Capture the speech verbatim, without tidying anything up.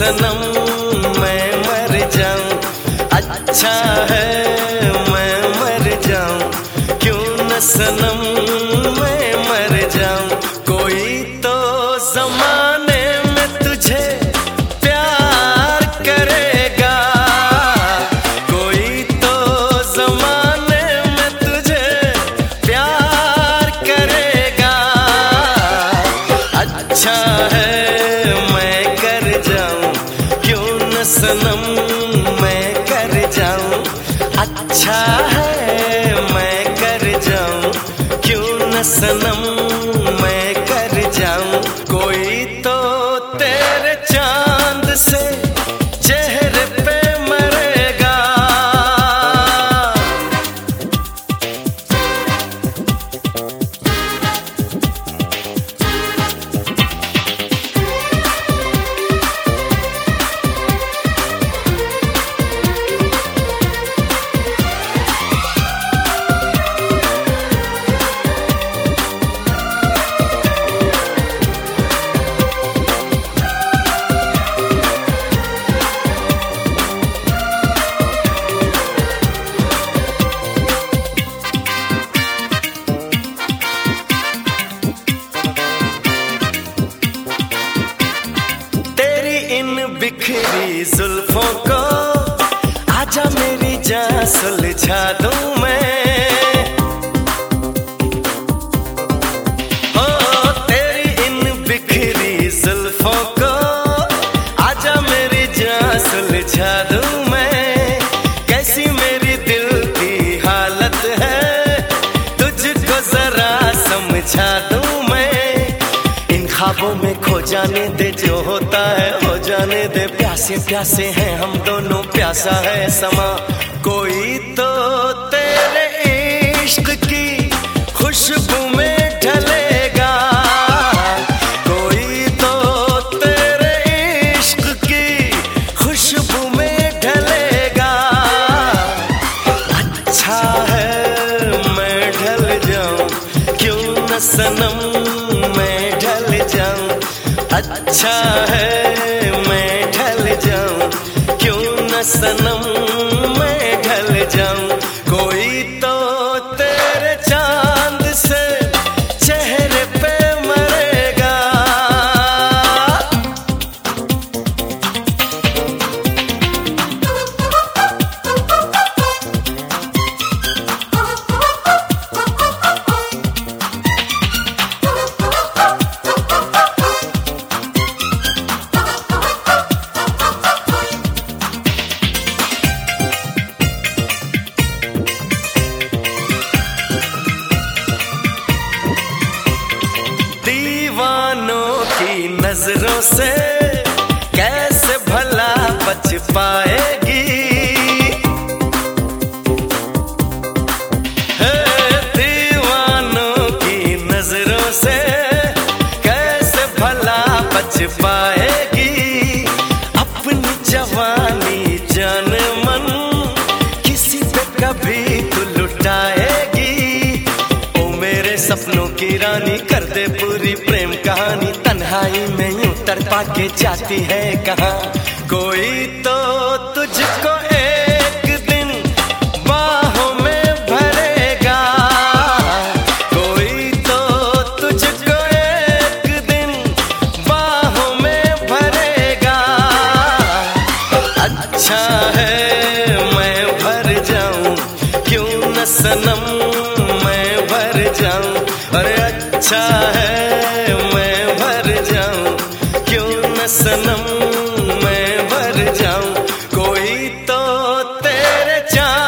सनम मैं मर जाऊं, अच्छा है मैं मर जाऊं, क्यों न सनम मैं मर जाऊं। कोई तो जमाने में तुझे प्यार करेगा, कोई तो जमाने में तुझे प्यार करेगा, अच्छा है मैं कर जाऊं, क्यों न सनम मैं कर जाऊं, अच्छा है मैं कर जाऊं, क्यों न सनम मैं कर जाऊं। कोई तो तेरे चांद से चेहरे पे मरेगा, बिखरी जुल्फों को आजा मेरी जान सुलझा दूं मैं, ओ तेरी इन बिखरी जुल्फों को आजा मेरी जान सुलझा दूं मैं। कैसी मेरी दिल की हालत है तुझको जरा समझा दूं मैं, इन ख्वाबों में खो जाने दे, जो होता है हो जाने दे, प्यासे प्यासे हैं हम दोनों, प्यासा है समा। कोई तो तेरे इश्क की खुशबू में ढलेगा, कोई तो तेरे इश्क की खुशबू में ढलेगा, अच्छा है मैं ढल जाऊं, क्यों न सनम मैं ढल जाऊं, अच्छा है मैं ढल जाऊं, क्यों न सनम मैं ढल जाऊं। कोई तो तेरे चांद से चेहरे पे मरेगा, नजरों से कैसे भला बच पाएगी, है दीवानों की नजरों से कैसे भला बच पाएगी, अपनी जवानी जान मन किसी पे कभी तू लुटाएगी। ओ मेरे सपनों की रानी कर दे पूरी प्रेम कहानी, तन्हाई में यूं तड़पा के जाती है कहाँ। कोई तो तुझको एक दिन बाहों में भरेगा, कोई तो तुझको एक दिन बाहों में भरेगा, अच्छा है मैं भर जाऊं, क्यों न सनम मैं भर जाऊं, अरे अच्छा है सनम मैं भर जाऊं। कोई तो तेरे चांद